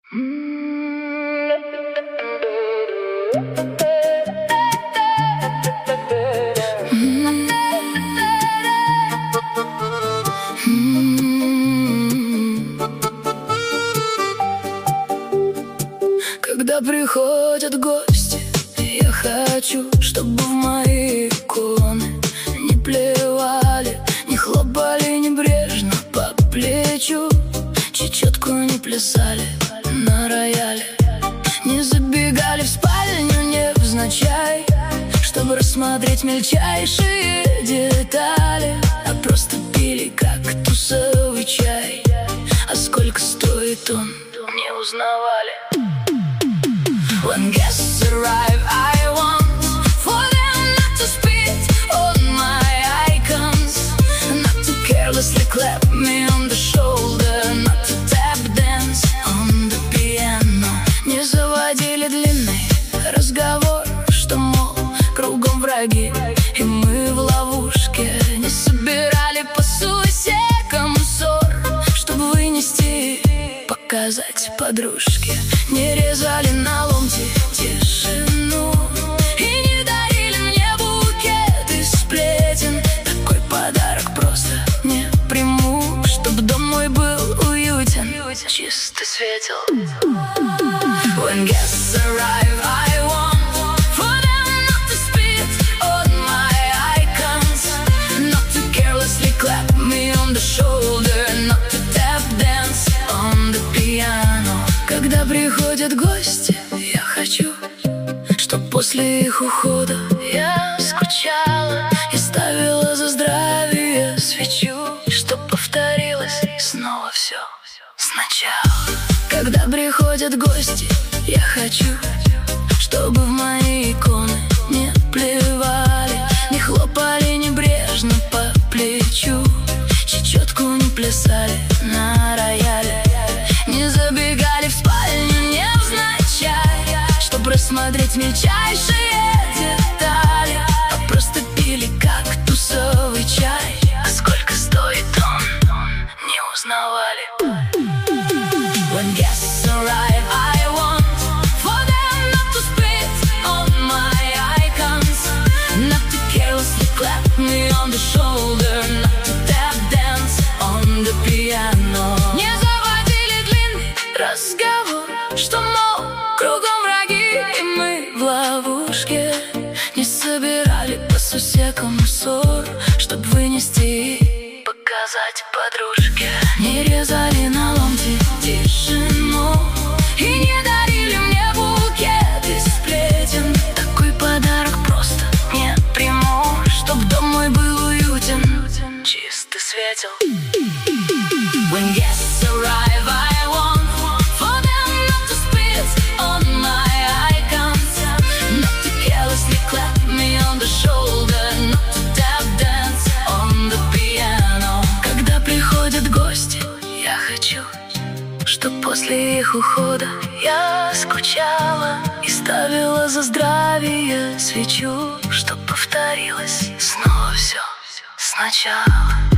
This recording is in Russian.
Когда приходят гости, я хочу, чтобы в мои иконы не плевали, не хлопали небрежно по плечу, чечетку не плясали на рояле, не забегали в спальню невзначай, чтобы рассмотреть мельчайшие детали, а просто пили кактусовый чай. А сколько стоит он, не узнавали. When guests arrive, I want for them not to spit on my icons, not to carelessly clap me on the shoulder, not to tap dance on the piano. Не заводили длинный разговор, что, мол, кругом враги, и мы в ловушке. Не собирали по сусекам ссор, чтобы вынести и показать подружке. Не резали на ломти тишину и не дарили мне букет из сплетен. Такой подарок просто не приму, чтоб дом мой был уютен, чистый светел. When guests arrive, I want for them not to spit on my icons, not to carelessly clap me on the shoulder, not to tap dance on the piano. Когда приходят гости, я хочу, чтоб после их ухода я скучала и ставила за здравие свечу, чтоб повторилось снова все сначала. Когда приходят гости, я хочу, чтобы в мои иконы не плевали, не хлопали небрежно по плечу, чечетку не плясали на рояле, не забегали в спальню невзначай, чтобы рассмотреть мельчайшие детали, а просто пили кактусовый чай. А сколько стоит он, не узнавали. When guests arrive, I want for them not to spit on my icons, not to carelessly clap me on the shoulder, not to tap dance on the piano. Не заводили длинный разговор, что, мол, кругом враги, и мы в ловушке. Не собирали по сусекам ссор, чтоб вынести и показать подружке. Не резали на ломти тишину и не дарили мне букет из сплетен. Такой подарок просто не приму, чтоб дом мой был уютен, чистый светел. When guests arrive, I want for them not to spit on my icons, not to carelessly clap me on the shoulder, not to tap dance on the piano. Когда приходят гости, я хочу, чтоб после их ухода я скучала и ставила за здравие свечу, чтоб повторилось снова все сначала.